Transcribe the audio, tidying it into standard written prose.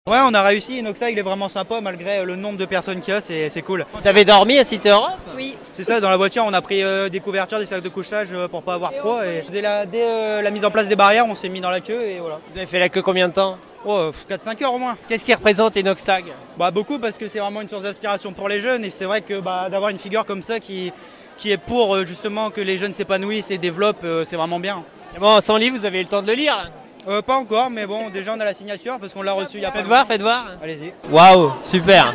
Ouais, on a réussi. Inoxtag, il est vraiment sympa malgré le nombre de personnes qu'il y a, c'est cool. Vous avez dormi à Cité Europe? Oui. C'est ça, dans la voiture, on a pris des couvertures, des sacs de couchage pour pas avoir froid. Et dès la mise en place des barrières, on s'est mis dans la queue et voilà. Vous avez fait la queue combien de temps? Oh, 4-5 heures au moins. Qu'est-ce qui représente Inoxtag? Bah beaucoup parce que c'est vraiment une source d'inspiration pour les jeunes et c'est vrai que d'avoir une figure comme ça qui est pour justement que les jeunes s'épanouissent et développent, c'est vraiment bien. Et bon, son livre, vous avez eu le temps de le lire là? Pas encore, mais bon, déjà on a la signature parce qu'on l'a reçu il y a pas Faites voir. Allez-y. Waouh, super.